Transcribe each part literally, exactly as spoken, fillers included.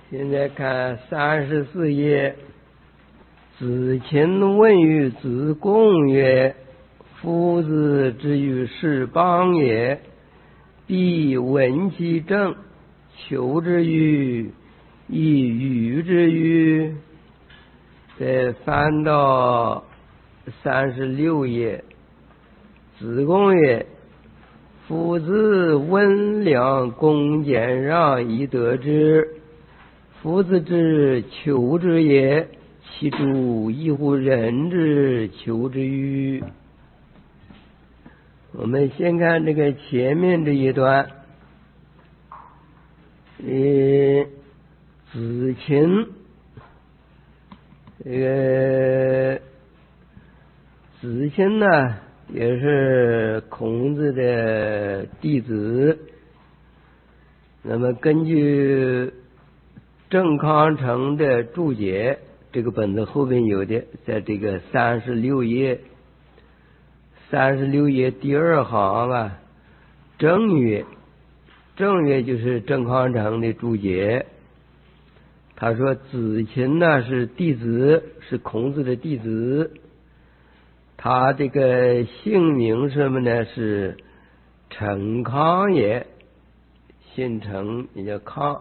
现在看三十四页，子禽问于子贡曰：夫子之于是邦也，必闻其政，求之于，亦与之于。再翻到三十六页，子贡曰：夫子温良恭俭让以得之，夫子之求之也，其诸异乎人之求之与？我们先看这个前面这一段，呃，子禽，这个子禽呢也是孔子的弟子。那么根据郑康成的注解，这个本子后面有的，在这个三十六页，三十六页第二行啊，正曰，正曰就是郑康成的注解。他说子禽呢是弟子，是孔子的弟子，他这个姓名什么呢？是陈康也，姓陈也叫康。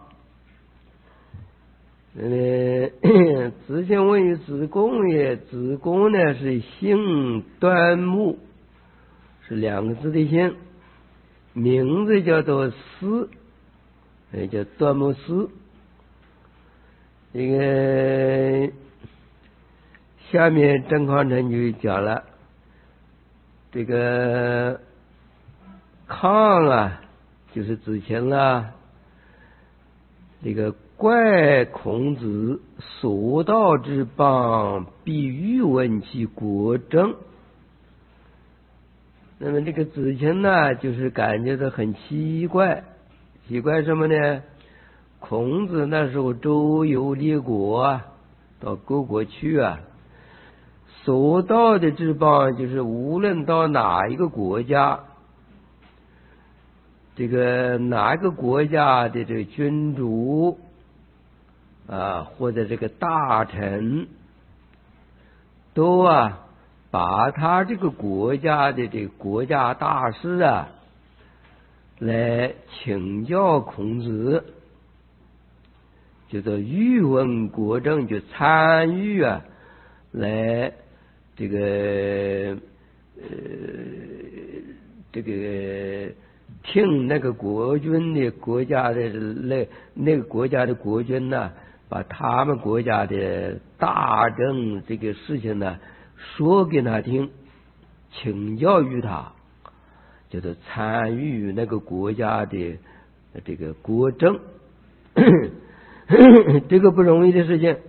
呃，子禽问于子贡也，子贡呢是姓端木，是两个字的姓，名字叫做司，也叫端木司。这个下面郑康成就讲了，这个康啊就是子禽啦，这个怪孔子所到之邦，必欲闻其国政。那么这个子禽呢就是感觉到很奇怪，奇怪什么呢？孔子那时候周游列国啊，到各国去啊，所到的之邦就是无论到哪一个国家，这个哪一个国家的这个君主啊，或者这个大臣，都啊把他这个国家的这个国家大事啊来请教孔子，叫做欲问国政，就参与啊来这个呃这个听那个国君的国家的那那个国家的国君呢，把他们国家的大政这个事情呢说给他听，请教于他，叫做参与那个国家的这个国政。这个不容易的事情。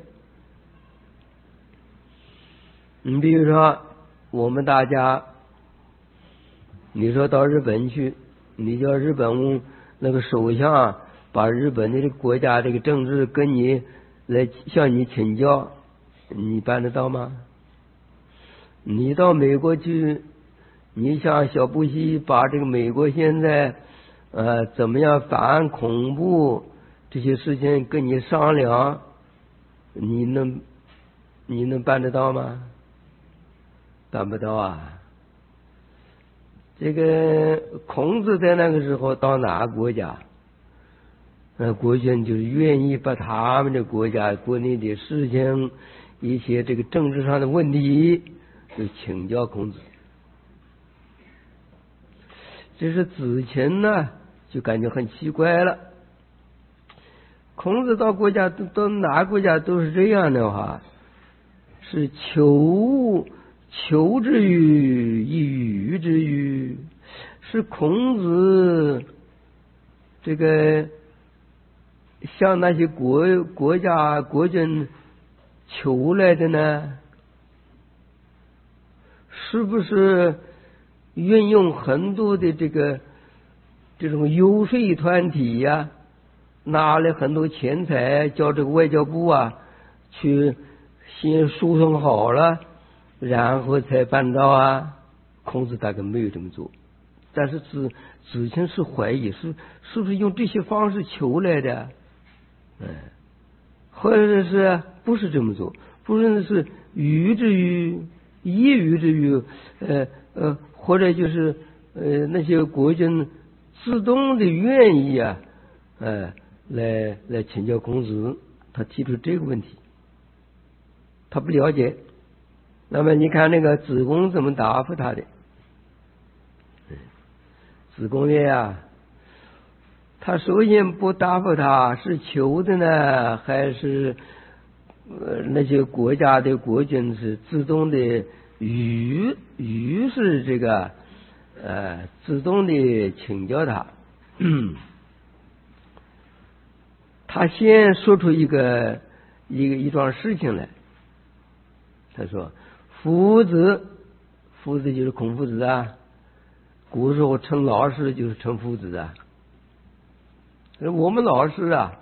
你比如说我们大家，你说到日本去，你叫日本那个首相把日本的国家这个政治跟你来向你请教，你办得到吗？你到美国去，你像小布希把这个美国现在呃怎么样反恐怖这些事情跟你商量，你能你能办得到吗？办不到啊。这个孔子在那个时候到哪个国家，那国君就是愿意把他们的国家国内的事情，一些这个政治上的问题就请教孔子。这是子禽呢就感觉很奇怪了，孔子到国家到哪个国家都是这样的话，是求求之于，亦与之于，是孔子这个向那些国国家国君求来的呢？是不是运用很多的这个这种游说团体呀、啊，拿了很多钱财，叫这个外交部啊去先输送好了，然后才办到啊？孔子大概没有这么做，但是子子禽是怀疑是是不是用这些方式求来的？嗯， 或者是不是这么做？不是是于之于一于之于呃呃，或者就是呃那些国君自动的愿意啊，呃来来请教孔子，他提出这个问题，他不了解。那么你看那个子贡怎么答复他的？子贡曰啊，他首先不答复他是求的呢，还是呃那些国家的国君是自动的于于是这个呃自动的请教他。他先说出一个一个一桩事情来，他说夫子，夫子就是孔夫子啊，古时候称老师就是称夫子啊。我们老师啊，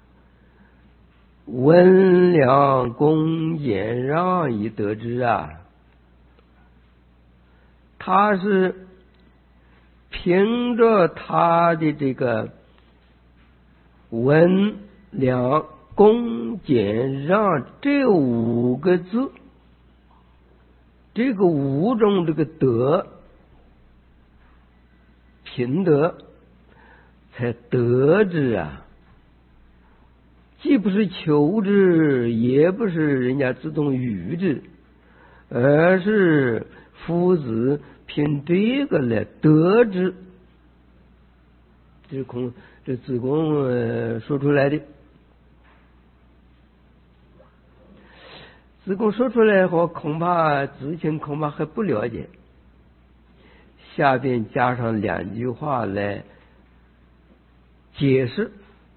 温良恭俭让以得之啊，他是凭着他的这个温良恭俭让这五个字，这个五种这个德品德才得之啊，既不是求之，也不是人家自动与之，而是夫子凭这个来得之。这是孔这子贡呃说出来的。子贡说出来后，恐怕子卿恐怕还不了解，下边加上两句话来解释。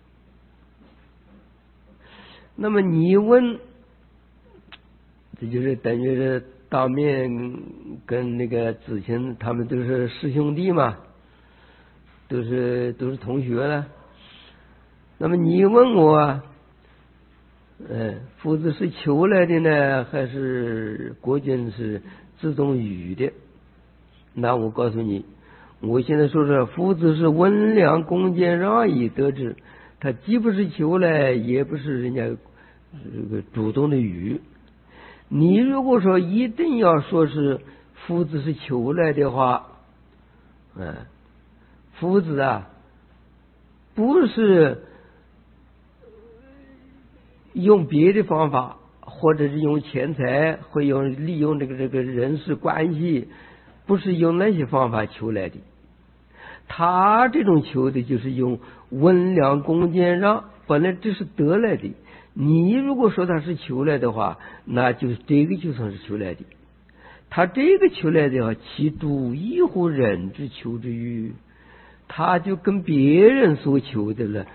那么你问，这就是等于是当面跟那个子卿他们都是师兄弟嘛，都是都是同学了。那么你问我，呃，夫子是求来的呢，还是国君是自动与的？那我告诉你，我现在说说，夫子是温良恭俭让以得之，他既不是求来，也不是人家这个主动的与。你如果说一定要说是夫子是求来的话，嗯，夫子啊，不是用别的方法，或者是用钱财，会用利用这个这个人事关系，不是用那些方法求来的。他这种求的就是用温良恭俭让，本来这是得来的。你如果说他是求来的话，那就是这个就算是求来的。他这个求来的话，其主一乎人之求之欲，他就跟别人所求的了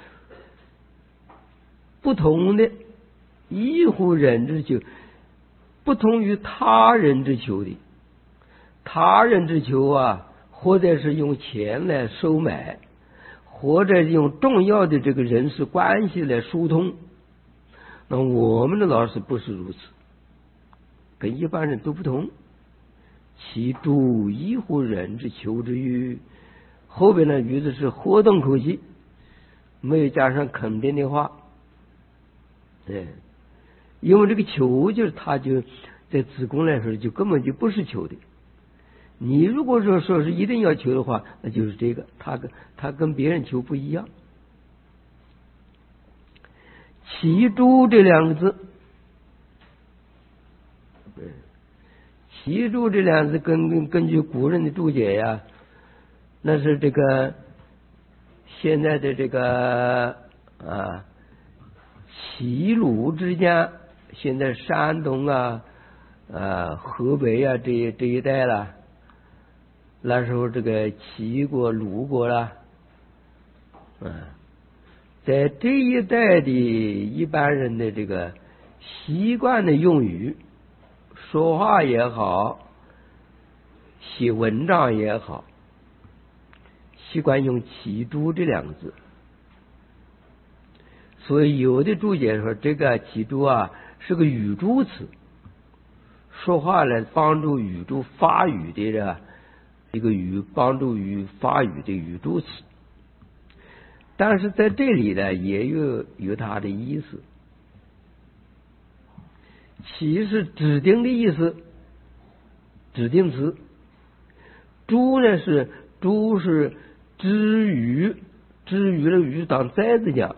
不同的，一乎人之求，不同于他人之求的。他人之求啊，或者是用钱来收买，或者是用重要的这个人事关系来疏通。那我们的老师不是如此，跟一般人都不同。其主一乎人之求之欲，后边的语子是活动口气，没有加上肯定的话。对，因为这个求就是他就在子贡来说就根本就不是求的。你如果说说是一定要求的话，那就是这个，他跟他跟别人求不一样。其主这两个字，其主这两个字根根据古人的注解呀，那是这个现在的这个啊齐鲁之间，现在山东啊啊河北啊这这一带了，那时候这个齐国鲁国了，啊，在这一带的一般人的这个习惯的用语，说话也好，写文章也好，习惯用其主这两个字。所以有的注解说这个其主啊是个语助词，说话来帮助语助发语的这一个语，帮助语发语的语助词。但是在这里呢也有有它的意思， 起是指定的意思，指定词。诸呢是诸是之于，之于的于当在字讲。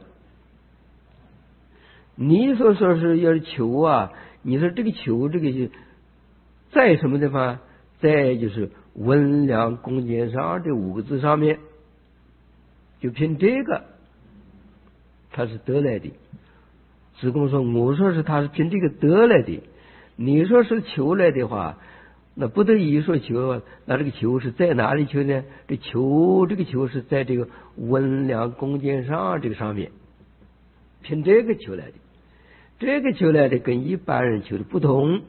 你所说是要是求啊，你说这个求这个是在什么地方？在就是温良恭俭让这五个字上面，就凭这个他是得来的。子贡说，我说是他是凭这个得来的，你说是求来的话，那不得已说求，那这个求是在哪里求呢？这求这个求是在这个温良恭俭让这个上面，凭这个求来的。这个求来的跟一般人求的不同。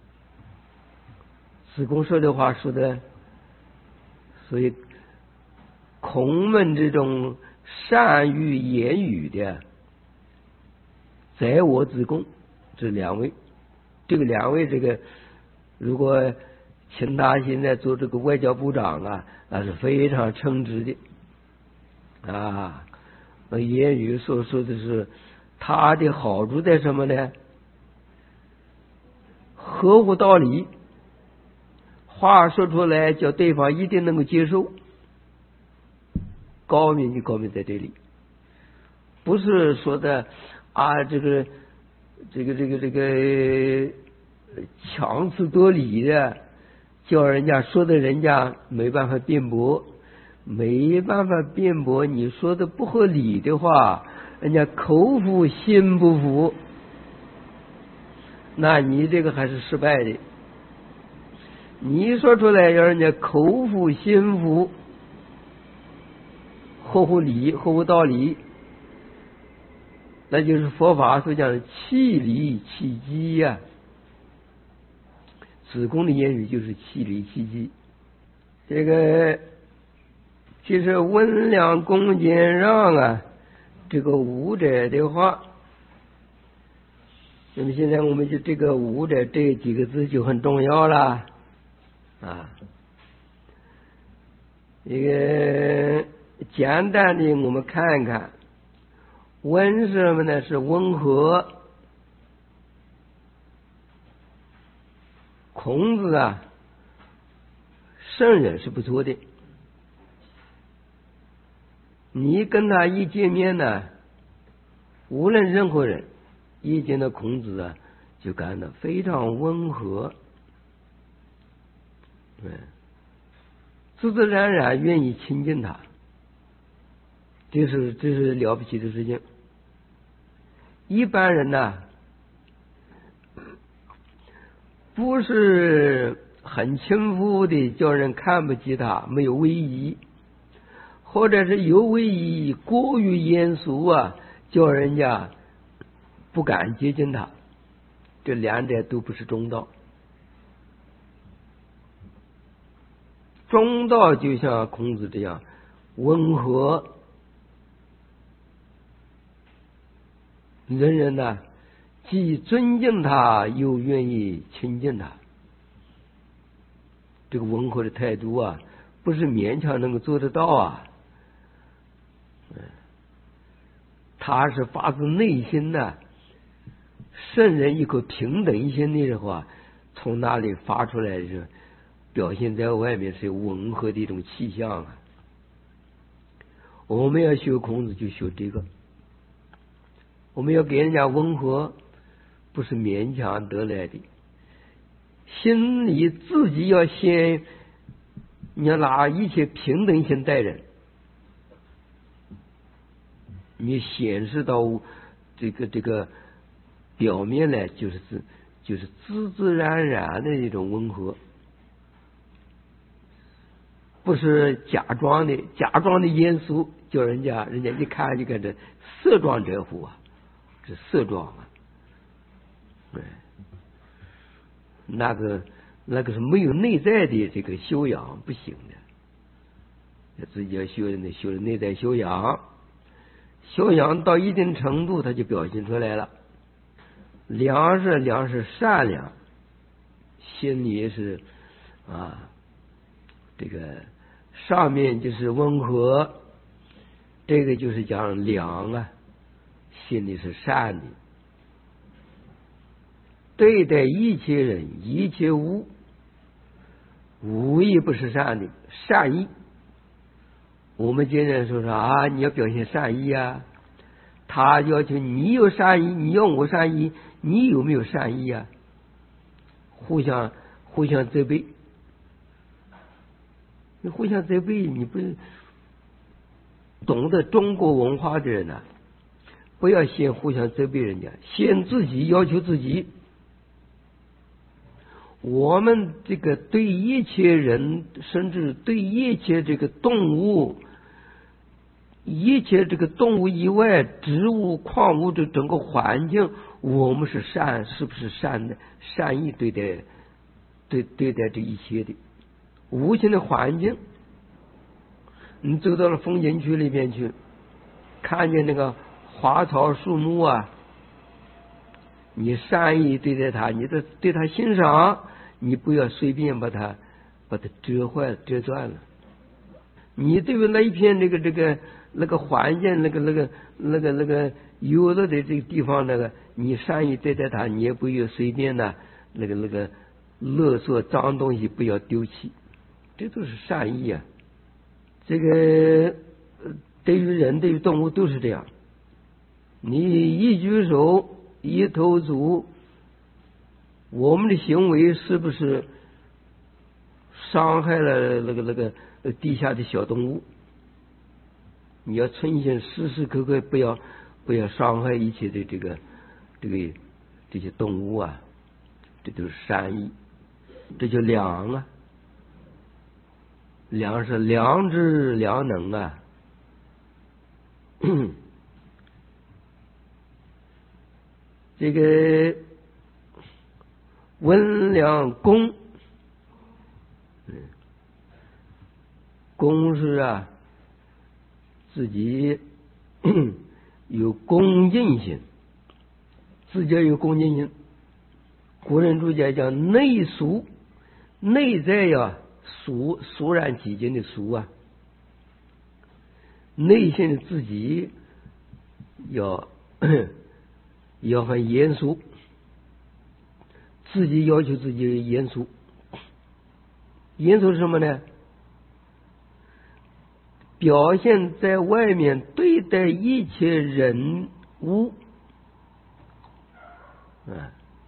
子贡说的话说的，所以孔门这种善于言语的，在我子贡这两位，这个两位这个如果请他现在做这个外交部长啊，那是非常称职的啊。那言语所说的是他的好处在什么呢？合乎道理，话说出来叫对方一定能够接受，高明就高明在这里，不是说的啊这个这个这个这个强词夺理的，叫人家说的人家没办法辩驳，没办法辩驳，你说的不合理的话，人家口服心不服，那你这个还是失败的。你说出来要人家口服心服，合乎理合乎道理，那就是佛法所讲的气理气机呀、啊。子贡的言语就是气理气机。这个其实温良恭俭让啊，这个五者的话，那么现在我们就这个五者这几个字就很重要了啊。一个简单的我们看看，温是什么呢？是温和。孔子啊，圣人是不错的，你跟他一见面呢，无论任何人一见到孔子啊，就感到非常温和，对，自自然然愿意亲近他，这是这是了不起的事情。一般人呢，不是很轻浮的，叫人看不起他，没有威仪，或者是有威仪过于严肃啊，叫人家不敢接近他，这两者都不是中道。中道就像孔子这样温和，人人呢既尊敬他又愿意亲近他，这个温和的态度啊，不是勉强能够做得到啊。他是发自内心的，圣人一颗平等心的话，从那里发出来的，表现在外面是温和的一种气象啊。我们要学孔子就学这个，我们要给人家温和，不是勉强得来的，心里自己要先，你要拿一切平等心待人，你显示到这个这个表面来，就是自就是自自然然的一种温和，不是假装的假装的严肃，叫人家人家一看就感觉色装者乎啊，这色装啊，对，那个那个是没有内在的这个修养不行的，自己要修的修的内在修养，修养到一定程度，它就表现出来了。良是良是善良，心里是啊，这个上面就是温和，这个就是讲良啊，心里是善的。 对待一切人一切物，无一不是善的善意。我们今天说说啊，你要表现善意啊，他要求你有善意，你要我善意，你有没有善意啊？互相互相责备，你互相责备，你不懂得中国文化的人呢、啊，不要先互相责备人家，先自己要求自己。我们这个对一切人，甚至对一切这个动物，一切这个动物以外，植物、矿物的整个环境，我们是善，是不是善的？善意对待，对对待这一切的无形的环境。你走到了风景区里面去，看见那个花草树木啊，你善意对待它，你的对它欣赏，你不要随便把它把它折坏了、折断了。你对于那一片这个这个那个环境，那个那个那个那个有的的这个地方，那个你善意对待它，你也不要随便的那个那个垃圾脏东西不要丢弃，这都是善意啊。这个对于人对于动物都是这样，你一举手一投足，我们的行为是不是伤害了那个那个地下的小动物？你要存心时时刻刻不要不要伤害一切的这个这个这些动物啊，这都是善意，这叫良啊。良是良知良能啊。这个温良恭，恭是啊，自己有恭敬心，自己有恭敬心。古人注解讲内肃，内在呀肃肃然起敬的肃啊，内心的自己要要很严肃，自己要求自己严肃。严肃是什么呢？表现在外面对待一切人物啊，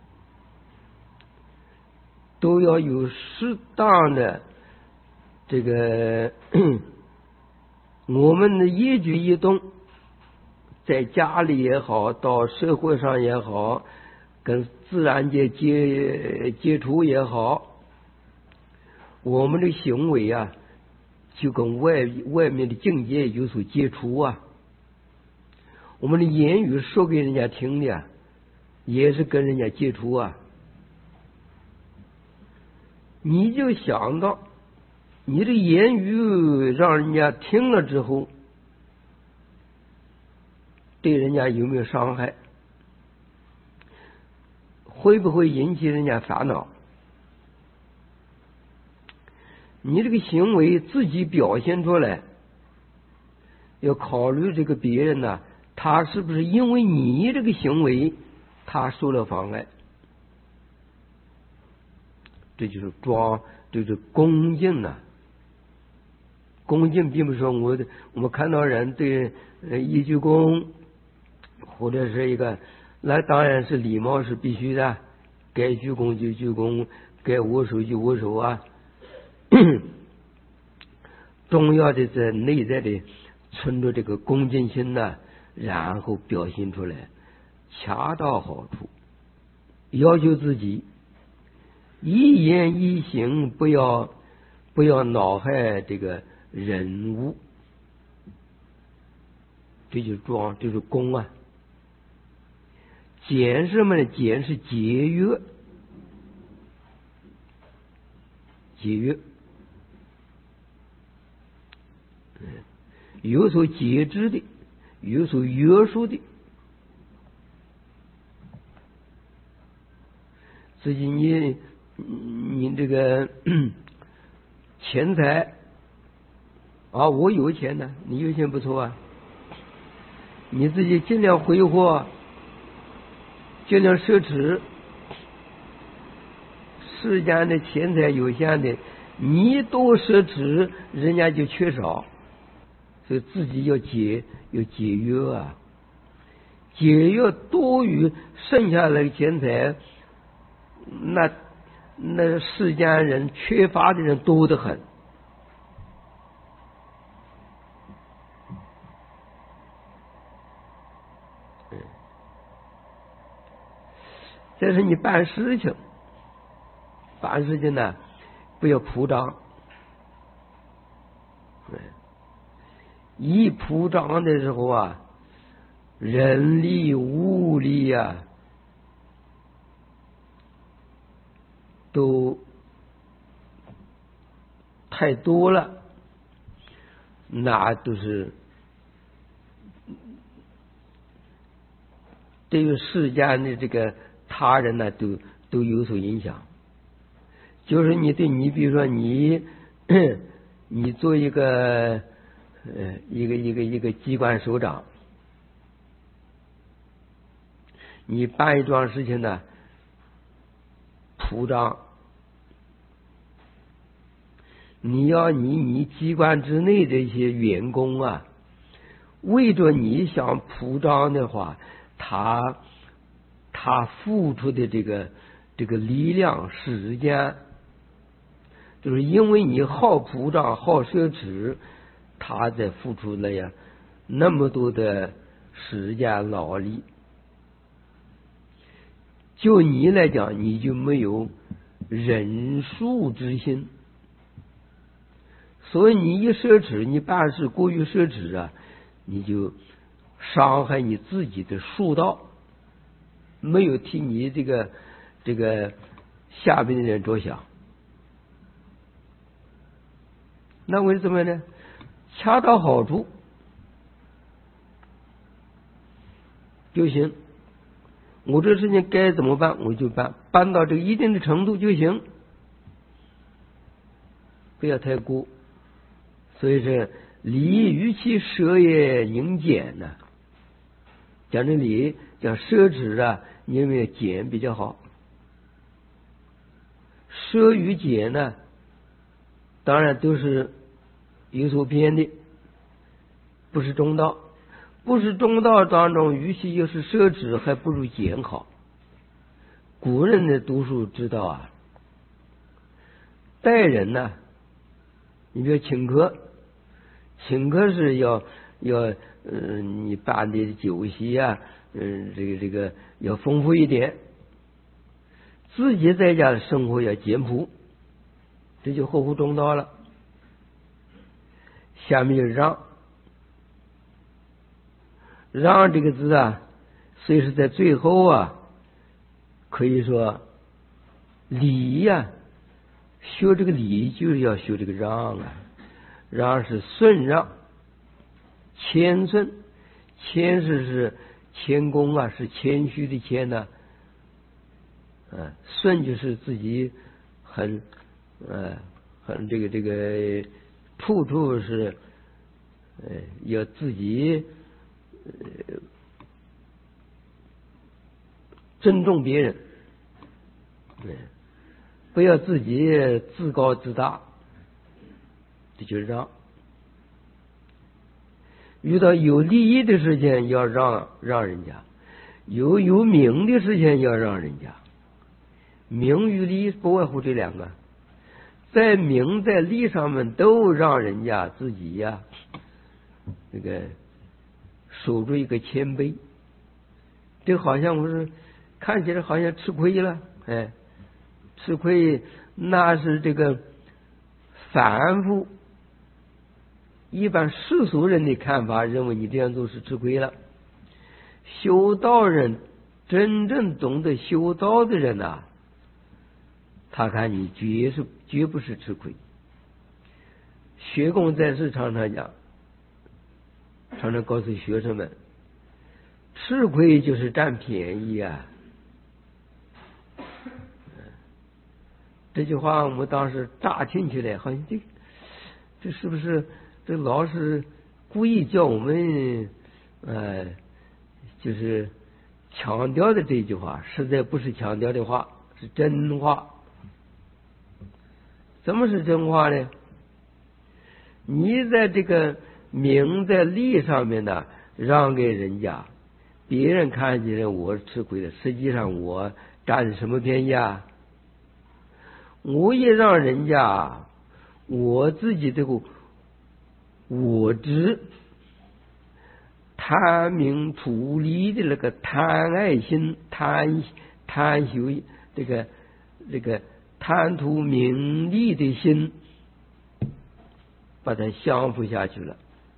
都要有适当的这个我们的一举一动，在家里也好，到社会上也好，跟自然界接接触也好，我们的行为啊就跟外外面的境界有所接触啊。我们的言语说给人家听的也是跟人家接触啊。你就想到你的言语让人家听了之后，对人家有没有伤害，会不会引起人家烦恼？你这个行为自己表现出来，要考虑这个别人呢，他是不是因为你这个行为他受了妨碍？这就是装，这就是恭敬呐、啊。恭敬并不是说我我们看到人对一鞠躬，或者是一个，那当然是礼貌是必须的，该鞠躬就鞠躬，该握手就握手啊。重要的在内在的存着这个恭敬心呢，然后表现出来，恰到好处。要求自己一言一行不要不要恼害这个人物，这就是庄，这就是恭啊。俭是什么呢？俭是节约，节约，有所节制的，有所约束的。自己你你这个钱财啊，我有钱呢，你有钱不错啊，你自己尽量挥霍，尽量奢侈， 世间的钱财有限的，你多奢侈，人家就缺少，所以自己要节要节约啊，节约多余剩下来的钱财，那那世间人缺乏的人多得很。这是你办事情，办事情呢，不要铺张。一铺张的时候啊，人力物力啊，都太多了，那都是对于世间的这个他人呢，都都有所影响。就是你对你，比如说你，你做一个呃一个一个一个机关首长，你办一桩事情呢，铺张，你要你你机关之内这些员工啊，为着你想铺张的话，他他付出的这个这个力量时间，就是因为你好铺张好奢侈，他在付出了呀那么多的时间劳力，就你来讲，你就没有忍术之心。所以你一奢侈，你办事过于奢侈啊，你就伤害你自己的术道，没有替你这个这个下边的人着想。那为什么呢？恰到好处就行。我这事情该怎么办我就办，办到这个一定的程度就行，不要太过。所以说礼与其奢也宁俭呢，讲这礼讲奢侈啊，因为俭比较好。奢与俭呢，当然都是有所偏的，不是中道。不是中道当中，与其又是奢侈，还不如俭好。古人的读书知道啊，待人呢，你比如请客，请客是要要嗯、呃，你办的酒席啊，嗯、呃，这个这个要丰富一点。自己在家的生活要简朴，这就合乎中道了。下面就是让。让这个字啊，虽是在最后啊，可以说礼呀、啊，学这个礼就是要学这个让啊，让是顺让，谦顺，谦是是谦恭啊，是谦虚的谦呢、啊，啊，顺就是自己很呃很这个这个处处是呃要自己。呃，尊重别人，对，不要自己自高自大，这就是让。遇到有利益的事情要让让人家，有有名的事情要让人家。名与利不外乎这两个，在名在利上面都让人家自己呀、啊，这个。守住一个谦卑，这好像不是看起来好像吃亏了，哎，吃亏那是这个凡夫一般世俗人的看法，认为你这样做是吃亏了。修道人真正懂得修道的人呐、啊，他看你绝是绝不是吃亏。学供在世常常讲。常常告诉学生们，吃亏就是占便宜啊！这句话我们当时乍听起来，好像这这是不是这老师故意叫我们呃，就是强调的这句话，实在不是强调的话，是真话。 什么是真话呢？你在这个名在利上面呢，让给人家，别人看起来我是吃亏的，实际上我占的什么便宜啊？我也让人家，我自己这个我执贪名图利的那个贪爱心、贪贪求这个这个贪图名利的心，把它降服下去了。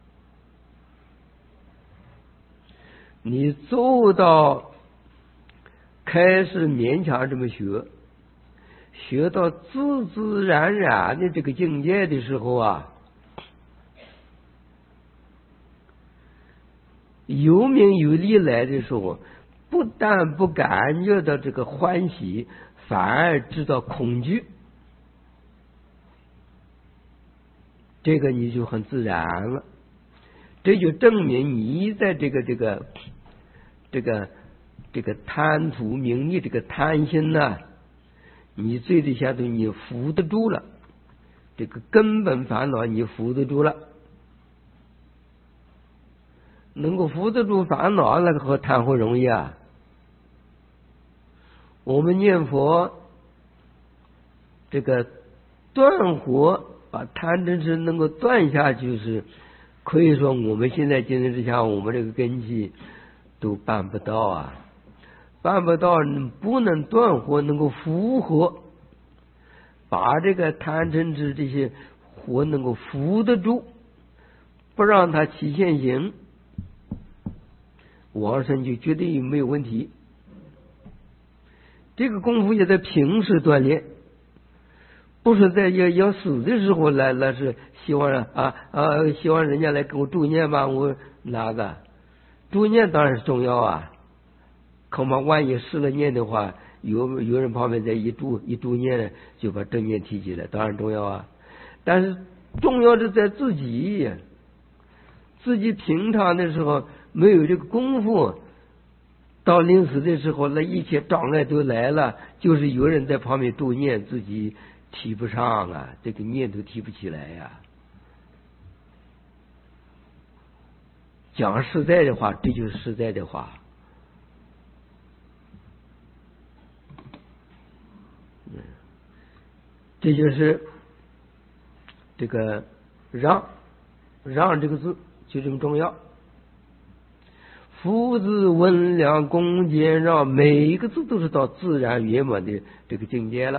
你做到开始勉强这么学，学到自自然然的这个境界的时候啊，有名有利来的时候，不但不感觉到这个欢喜，反而知道恐惧，这个你就很自然了。这就证明你在这个这个这个这个贪图名利这个贪心呢、啊，你最低限度你扶得住了，这个根本烦恼你扶得住了。能够扶得住烦恼，那个和贪会容易啊。我们念佛，这个断火把贪嗔痴能够断下去，是可以说我们现在精神之下，我们这个根基都办不到啊，办不到，不能断火，能够符合，把这个贪嗔痴这些火能够扶得住，不让它起现行，往生就绝对没有问题。这个功夫也在平时锻炼，不是在要要死的时候来，那是希望啊啊，希望人家来给我助念吧，我哪个助念当然是重要啊，恐怕万一失了念的话，有有人旁边再一助一助念，就把正念提起来，当然重要啊。但是重要的在自己，自己平常的时候没有这个功夫，到临死的时候，那一切障碍都来了，就是有人在旁边助念，自己提不上啊，这个念都提不起来呀、啊。讲实在的话，这就是实在的话。这就是这个让让这个字就这么重要。夫子温良恭俭让，每一个字都是到自然圆满的这个境界了。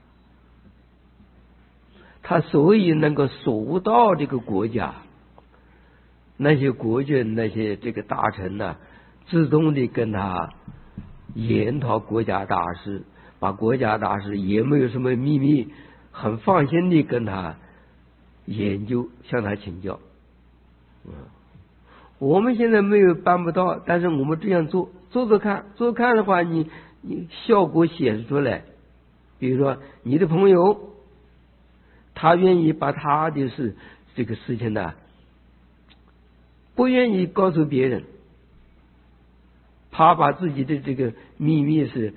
他所以能够守到这个国家，那些国君那些这个大臣呢、啊，自动的跟他研讨国家大事，把国家大事也没有什么秘密，很放心的跟他研究，向他请教。嗯，我们现在没有办不到，但是我们这样做，做做看，做看的话，你你效果显示出来。比如说，你的朋友，他愿意把他的事这个事情呢，不愿意告诉别人，怕把自己的这个秘密是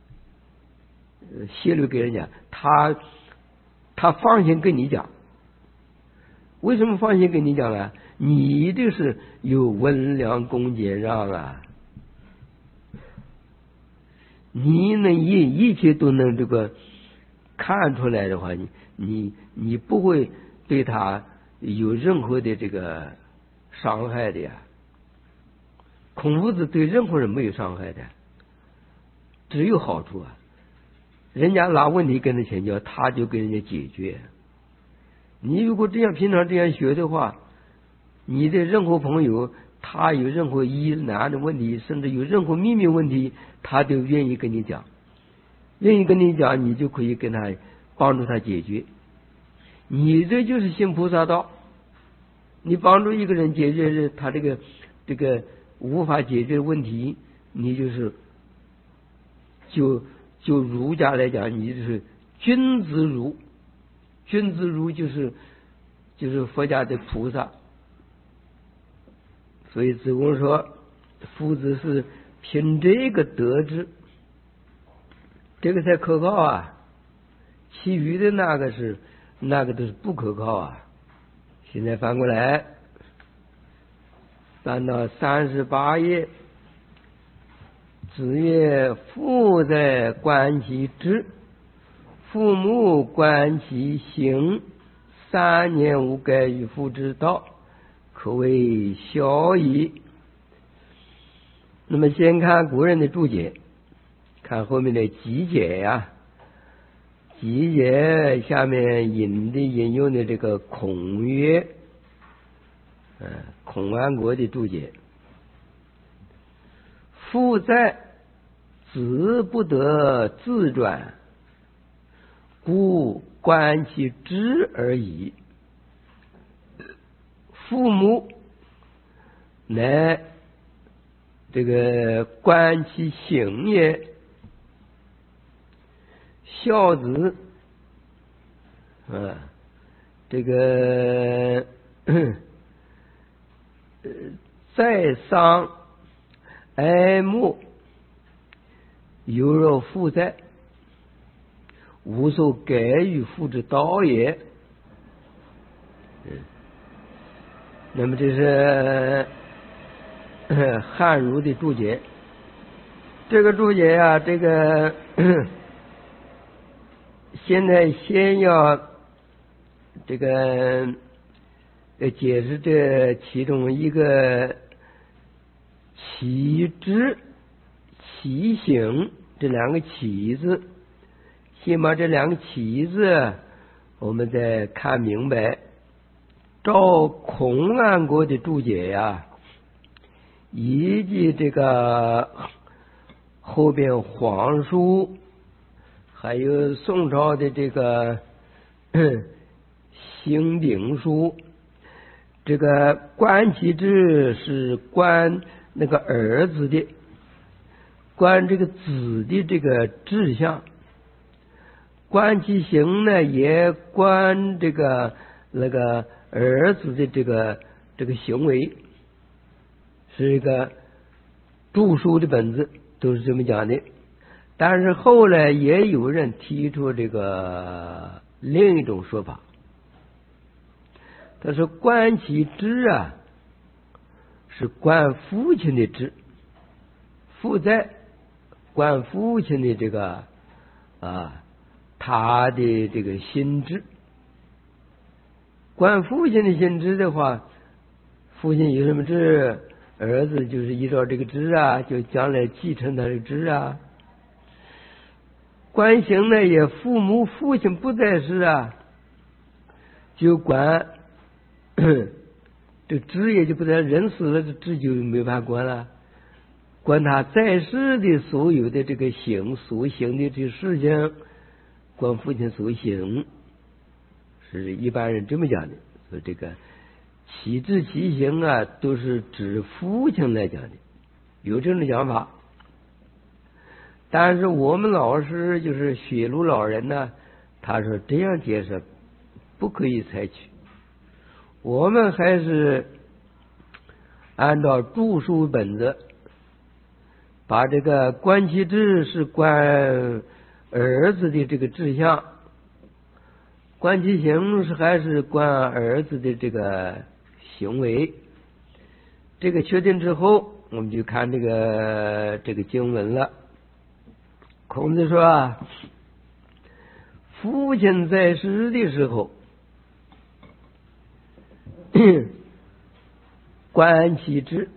泄露给人家，他他放心跟你讲。为什么放心跟你讲呢？你这是有温良恭俭让啊，你能一一切都能这个看出来的话，你你你不会对他有任何的这个伤害的呀。孔夫子对任何人没有伤害的，只有好处啊。人家拿问题跟他请教，他就给人家解决。你如果这样平常这样学的话，你的任何朋友，他有任何疑难的问题，甚至有任何秘密问题，他都愿意跟你讲，愿意跟你讲，你就可以跟他帮助他解决。你这就是行菩萨道，你帮助一个人解决他这个这个无法解决的问题，你就是就就儒家来讲，你就是君子儒。君子儒就是就是佛家的菩萨。所以子贡说，夫子是凭这个得知，这个才可靠啊。 其余的那个是那个都是不可靠啊。现在翻过来，翻到三十八页，子曰：父在，观其志；父母，观其行。三年无改于父之道，可谓孝矣。那么先看古人的注解，看后面的集解呀、啊。集解下面引的引用的这个孔曰，嗯，孔安国的注解：父在，子不得自转，故观其知而已。父母乃这个观其行也。孝子，啊，这个在丧哀慕，犹若父在，无所改于父之道也。嗯，那么这是汉儒的注解。这个注解啊，这个现在先要这个解释这其中一个其知其行这两个其字，先把这两个其字我们再看明白。照孔安国的注解呀，以及这个后边皇书还有宋朝的这个兴鼎书，这个观其志是观那个儿子的，观这个子的这个志向，观其行呢也观这个那个儿子的这个这个行为，是一个著书的本子都是这么讲的。但是后来也有人提出这个另一种说法，他说观其知啊，是观父亲的知，父在，观父亲的这个啊他的这个心智。观父亲的心智的话，父亲有什么智，儿子就是依照这个智啊，就将来继承他的智啊。观行呢，也父母父亲不在世啊，就管这知也就不在，人死了，这知就没法管了。管他在世的所有的这个行所行的这个事情，管父亲所行，是一般人这么讲的。所以这个其志其行啊，都是指父亲来讲的，有这种讲法。但是我们老师就是雪庐老人呢，他说这样解释不可以采取，我们还是按照著书本子，把这个观其志是观儿子的这个志向，观其行是还是观儿子的这个行为。这个确定之后，我们就看这个这个经文了。孔子说啊，父亲在世的时候，观其志，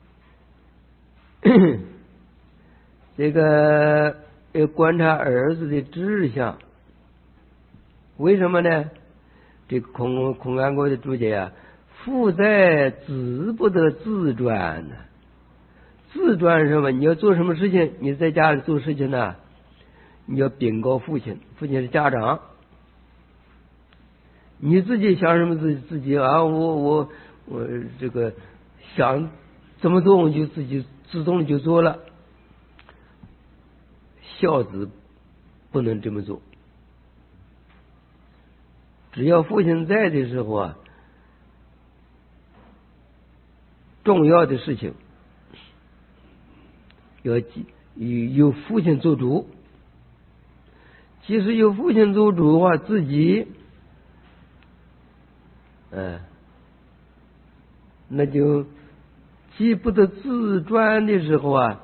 这个要观察儿子的志向。为什么呢？这个孔孔安国的注解啊，父在，子不得自专呢。自专是什么？你要做什么事情，你在家里做事情呢，你要禀告父亲，父亲是家长。你自己想什么自己自己啊，我我我这个想怎么做，我就自己自动就做了。孝子不能这么做，只要父亲在的时候啊，重要的事情要由父亲做主， 其实有父亲做主的话，自己，嗯，那就记不得自传的时候啊，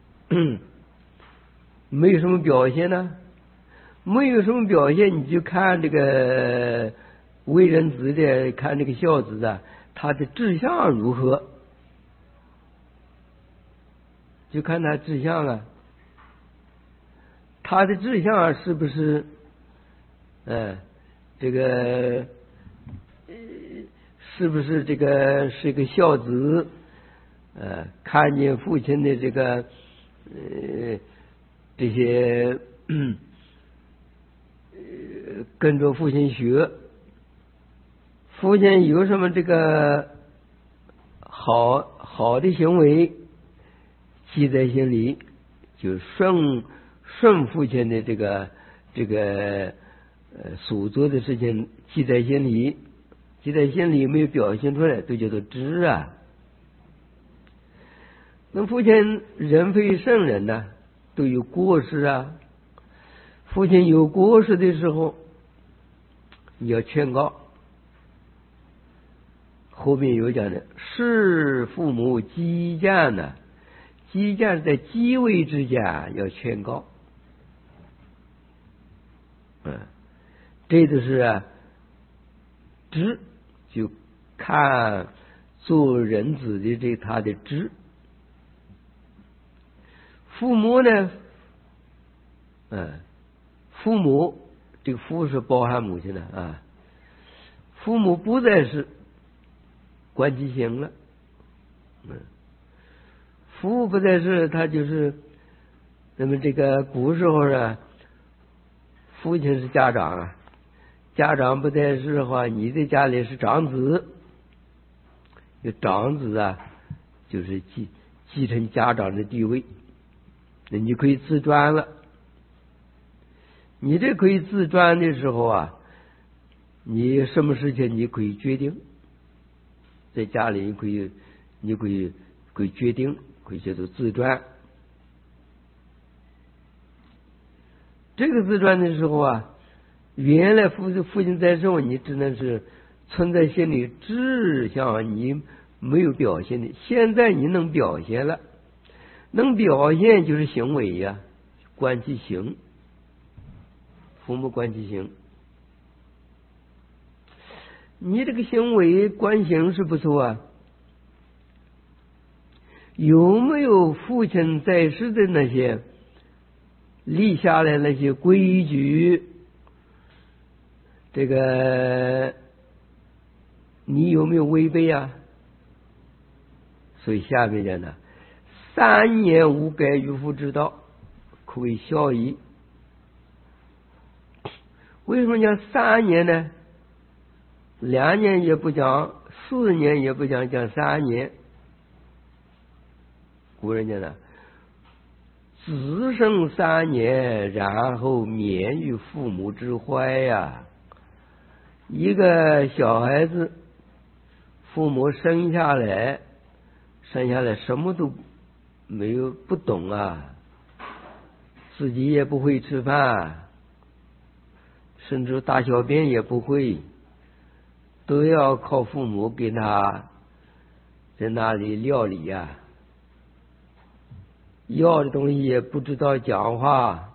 没有什么表现呢，没有什么表现，你就看这个为人子的，看这个孝子啊，他的志向如何，就看他志向啊。他的志向是不是，呃，这个，是不是这个是一个孝子？呃，看见父亲的这个，呃，这些，呃，跟着父亲学，父亲有什么这个好好的行为，记在心里，就顺。顺父亲的这个这个呃所做的事情记在心里，记在心里没有表现出来，都叫做知啊。那父亲人非圣人呢，都有过失啊。父亲有过失的时候，你要劝告。后面有讲的，是父母积谏呢，积谏是在机位之间要劝告。嗯，这就是啊，知就看做人子的这他的知。父母呢，嗯，父母这个父是包含母亲的啊，父母不再是关其行了，嗯，父不再是他就是，那么这个古时候啊。父亲是家长啊，家长不在世的话，你在家里是长子，有长子啊，就是继继承家长的地位，那你可以自专了。你这可以自专的时候啊，你什么事情你可以决定，在家里你可以你可以可以决定，可以叫做自专。这个自传的时候啊，原来父父亲在世，你只能是存在心里志向，你没有表现的。现在你能表现了，能表现就是行为呀，观其行，父母观其行。你这个行为观行是不错啊，有没有父亲在世的那些？立下来那些规矩，这个你有没有违背啊？所以下面讲呢，三年无改于父之道，可谓孝矣。为什么讲三年呢？两年也不讲，四年也不讲，讲三年。古人讲的。子生三年，然后免于父母之怀呀。一个小孩子，父母生下来，生下来什么都没有，不懂啊，自己也不会吃饭，甚至大小便也不会，都要靠父母给他在那里料理呀、啊。要的东西也不知道讲话，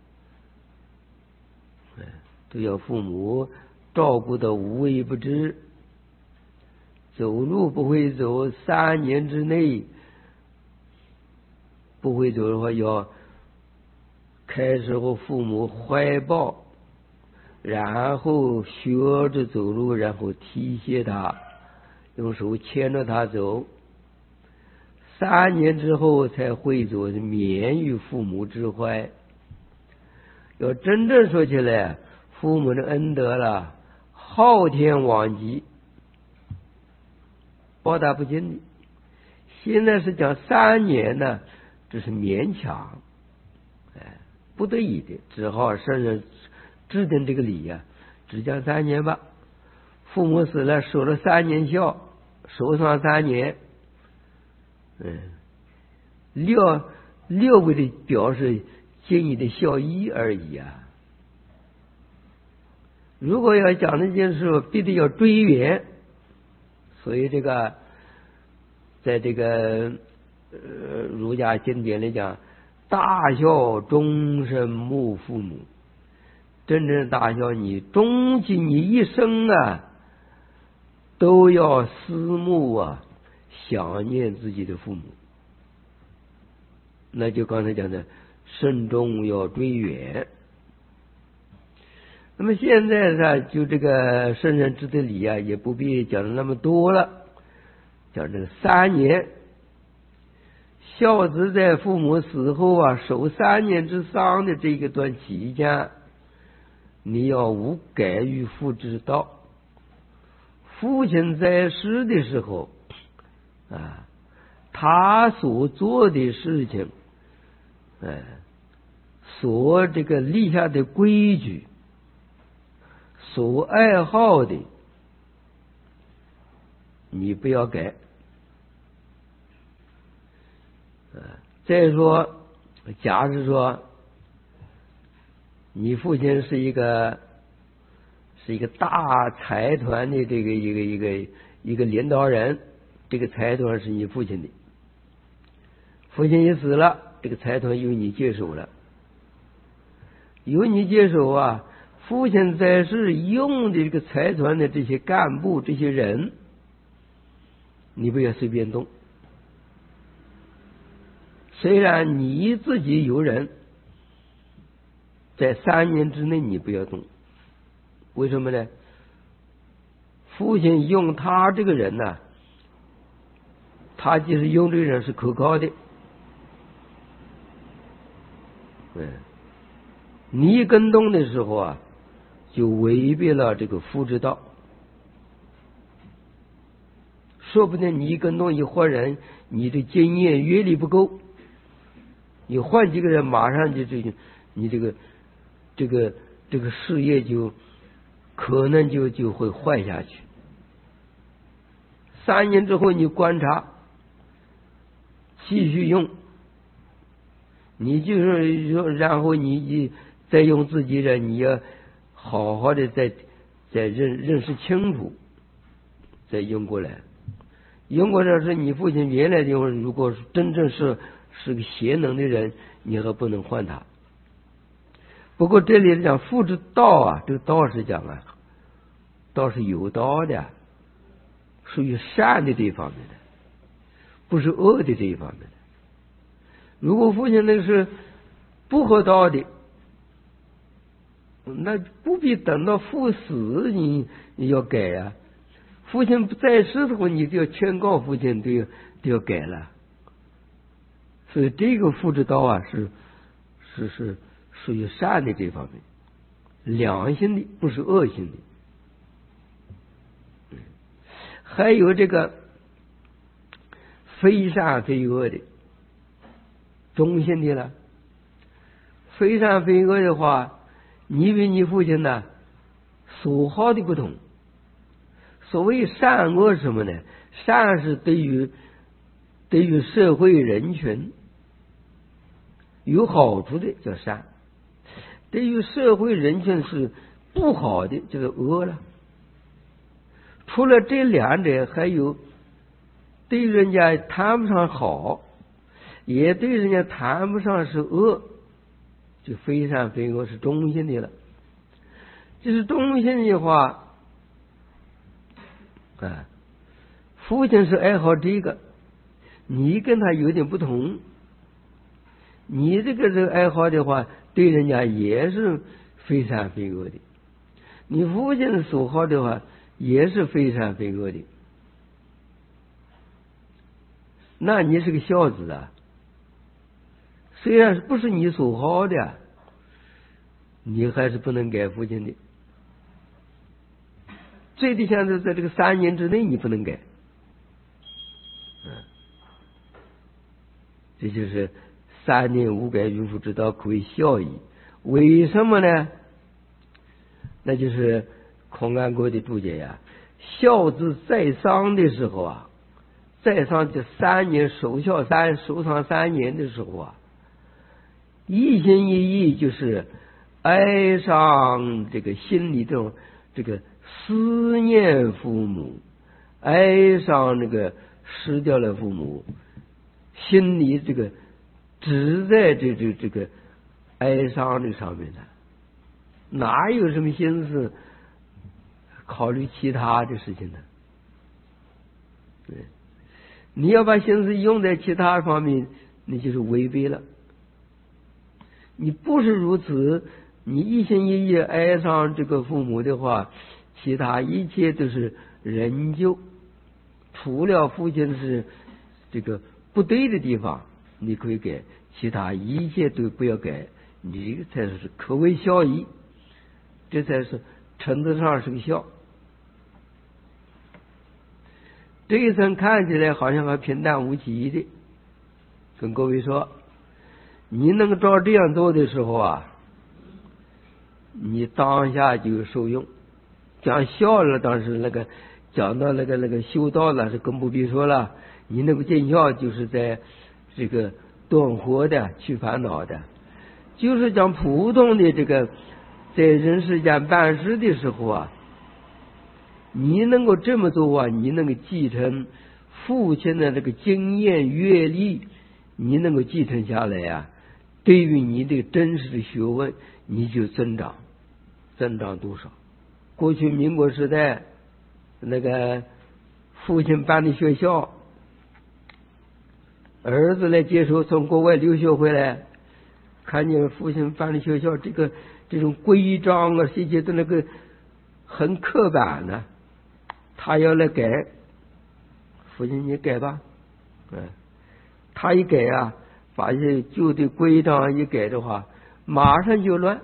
都要父母照顾的无微不至。走路不会走，三年之内不会走的话，要开始和父母怀抱，然后学着走路，然后提携他，用手牵着他走。三年之后才会走，免于父母之怀。要真正说起来，父母的恩德了，昊天罔极，报答不尽的。现在是讲三年呢，这是勉强，哎，不得已的，只好圣人制定这个礼呀、啊，只讲三年吧。父母死了，守了三年孝，守上三年。嗯，略略微的表示尽你的孝义而已啊。 如果要讲这件事，必须要追远。所以这个，在这个呃儒家经典里讲，大孝终身慕父母。真正大孝，你终其你一生啊，都要思慕啊，想念自己的父母。那就刚才讲的，慎终要追远。那么现在呢，就这个圣人之的礼啊，也不必讲的那么多了。讲这个三年，孝子在父母死后啊，守三年之丧的这个段期间，你要无改于父之道。父亲在世的时候啊，他所做的事情，哎，所这个立下的规矩，所爱好的，你不要改。再说，假如说你父亲是一个是一个大财团的这个一个一个一个领导人，这个财团是你父亲的，父亲一死了，这个财团由你接手了，由你接手啊。父亲在世用的这个财团的这些干部这些人，你不要随便动。虽然你自己有人，在三年之内你不要动。为什么呢？父亲用他这个人呢、啊，他即使用这个人是可靠的，嗯，你一跟动的时候啊，就违背了这个父之道。说不定你一跟动一换人，你的经验阅历不够，你换几个人，马上就这个你这个这个这个事业就可能就就会坏下去。三年之后你观察，继续用，你就是说，然后你再用自己的，你要好好的再再认认识清楚，再用过来。用过来是你父亲原来的，如果真正是是个贤能的人，你还不能换他。不过这里讲父之道啊，这个道是讲啊，道是有道的，属于善的这一方面的，不是恶的这一方面的。如果父亲那个是不合道的，那不必等到父死你你要改呀、啊。父亲在世的时候，你就要劝告父亲都要都要改了。所以这个父之道啊，是是是属于善的这方面，良心的，不是恶心的。还有这个非善非恶的，中心的了。非善非恶的话，你与你父亲呢所好的不同。所谓善恶是什么呢？善是对于对于社会人群有好处的叫善，对于社会人群是不好的就是恶了。除了这两者，还有对人家谈不上好，也对人家谈不上是恶，就非善非恶，是中心的了。就是中心的话啊，父亲是爱好这个，你跟他有点不同，你这个这个爱好的话，对人家也是非善非恶的。你父亲所好的话，也是非善非恶的。那你是个孝子啊，虽然不是你所好的，你还是不能改父亲的。最低限度在这个三年之内你不能改，嗯，这就是三年无改于父之道，可谓孝矣。为什么呢？那就是孔安国的注解呀。孝子在丧的时候啊，在丧这三年守孝三守丧三年的时候啊，一心一意就是哀伤这个心里这种这个思念父母，哀伤那个失掉了父母，心里这个只在这这这个哀伤这上面的，哪有什么心思考虑其他的事情呢？对，你要把心思用在其他方面，你就是违背了。你不是如此，你一心一意爱上这个父母的话，其他一切都是人就，除了父亲是这个不对的地方，你可以改，其他一切都不要改，你这个才是可谓孝义，这才是称得上是个孝。这一层看起来好像还平淡无奇的，跟各位说，你能够照这样做的时候啊，你当下就受用。讲孝了，当时那个讲到那个那个修道了，是更不必说了。你那个尽孝，就是在这个断惑的、去烦恼的，就是讲普通的这个在人世间办事的时候啊，你能够这么做啊，你能够继承父亲的这个经验阅历，你能够继承下来啊，对于你的真实的学问，你就增长，增长多少？过去民国时代，那个父亲办的学校，儿子来接受从国外留学回来，看见父亲办的学校，这个这种规章啊，这些都那个很刻板的，他要来改，父亲你改吧，嗯，他一改啊，把一些旧的规章一改的话，马上就乱。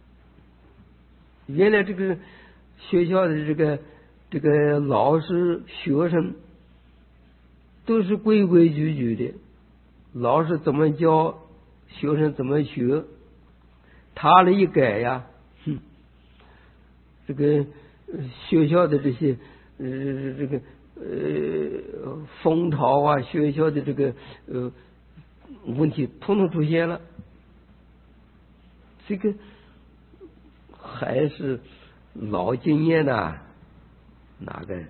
原来这个学校的这个这个老师学生都是规规矩矩的，老师怎么教，学生怎么学，他这一改呀，哼，这个学校的这些呃这个呃风潮啊，学校的这个呃问题统统出现了。这个还是老经验呐，哪个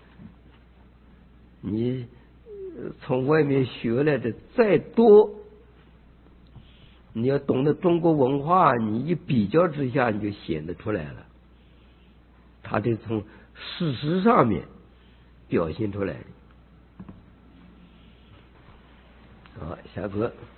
你从外面学来的再多，你要懂得中国文化，你一比较之下，你就显得出来了。他就从事实上面表现出来的。好，下课。